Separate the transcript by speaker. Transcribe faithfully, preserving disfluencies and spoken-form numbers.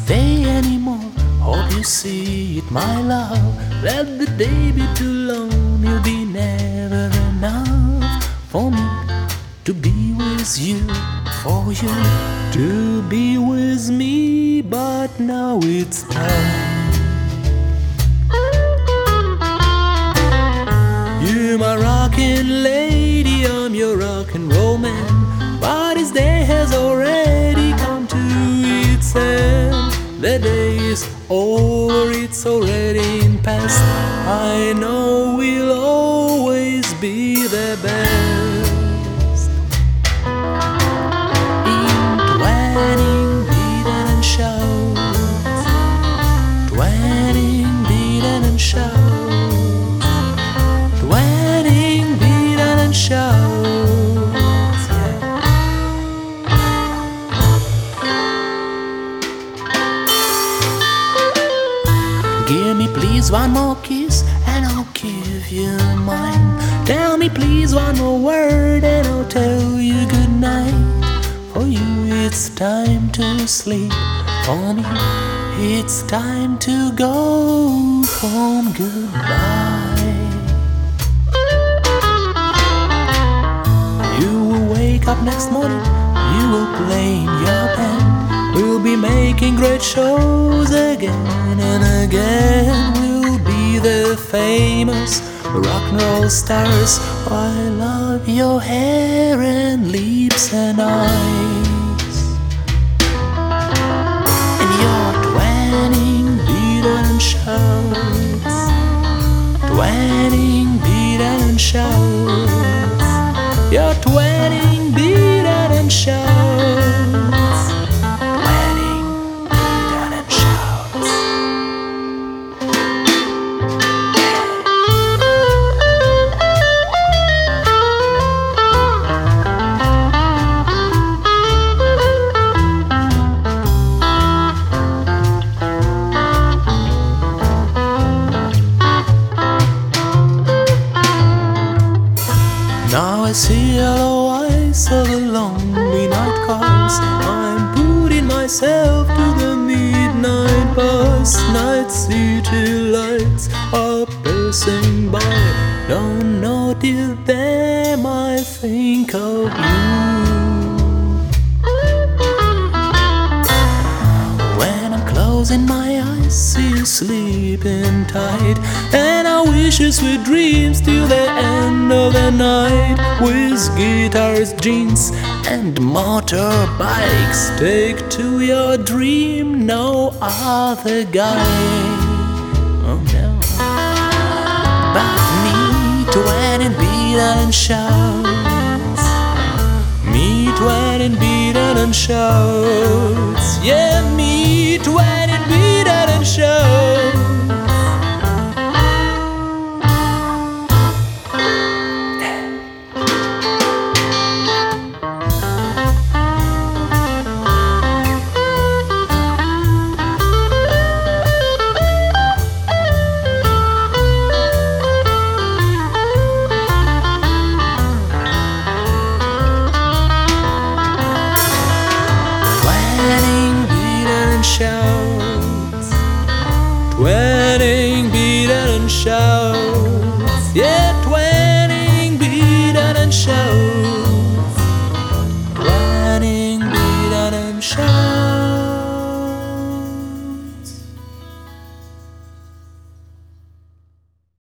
Speaker 1: stay anymore. Hope you see it, my love. Let the day be too long, it'll be never enough for me to be with you, for you to be with me. But now it's time. You're my rockin' lady, I'm your rock and roll man. But this day has already come to its end. The day is over, it's already in past. I know we'll always be the best. In twenting beaten and shouts, twenting beaten and shouts, twenting beaten and shouts, yeah. Give me please one more kiss and I'll give you mine. Tell me please one more word and I'll tell you good night. For you it's time to sleep, for me it's time to go home. Goodbye. You will wake up next morning, you will play in your band. We'll be making great shows again and again. We'll be the famous rock and roll stars. I love your hair and lips and eyes, and your twenting beaten and shouts, twenting beaten and shouts, your twenting beaten and shouts. Now I see yellow eyes of the lonely night cars. I'm putting myself to the midnight bus. Night city lights are passing by. Don't notice them, I think of you. When I'm closing my eyes, see you sleeping tight, and I wish you sweet dreams till the end of the night. With guitars, jeans and motorbikes, take to your dream no other guy. Oh no. But me twenting beaten and shouts, me twenting beaten and shouts, yeah, me twenting beaten and shouts. Shouts, twenting beaten and shouts, yeah, twenting beaten and shouts, twenting beaten and shouts.